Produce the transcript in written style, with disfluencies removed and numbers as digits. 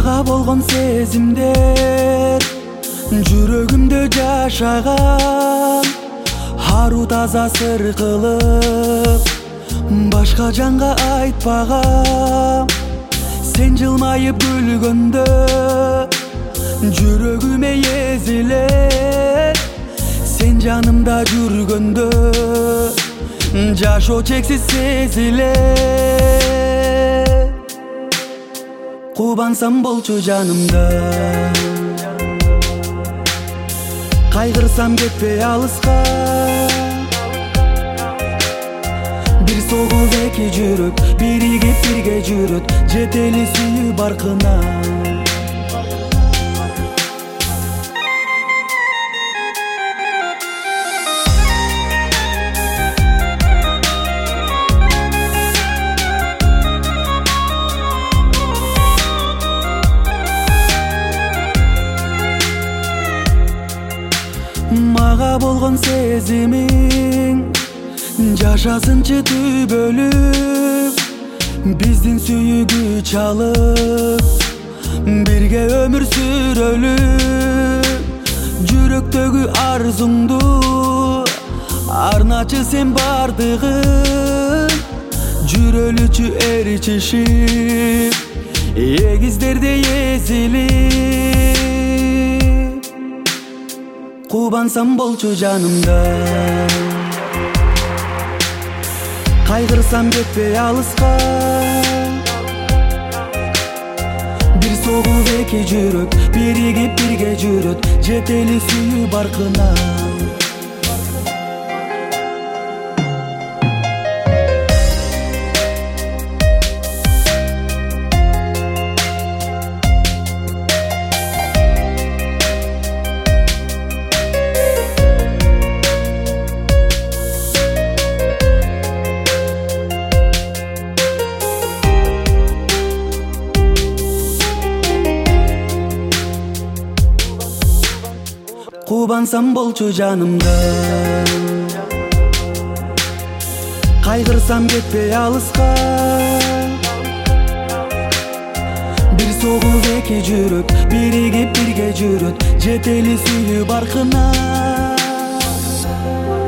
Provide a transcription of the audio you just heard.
мага болгон сезимдер жүрөгүмдө жашаган ару таза сыр кылып башка жанга айтпагам. Сен жылмайып күлгөндө жүрөгүмө езилер, сен жанымда жүргөндө жашоо чексиз сезилер. Кубансам болчу жанымда, кайгырсам кетпей алыска. Бир согуп эки жүрөк биригип бирге жүрөт, жетели сүйүү баркына. Мага болгон сезимиң жашасынчы түбөлүп, биздин сүйүүгү чалып, бирге өмүр сүрөлү. Жүрөктөгү арзуңду арначы сен бардыгын, жүрөлүчү ээрчишип, эгиздердей эзилип. Кубансам болчу жанымда, кайгырсам кетпей алыска. Бир согуп эки жүрөк биригип бирге жүрөт, жетели сүйүү баркына. Кубансам болчу жанымда, кайгырсам кетпей алыска. Бир согуп эки жүрөк биригип бирге жүрөт, жетели сүйүү баркына.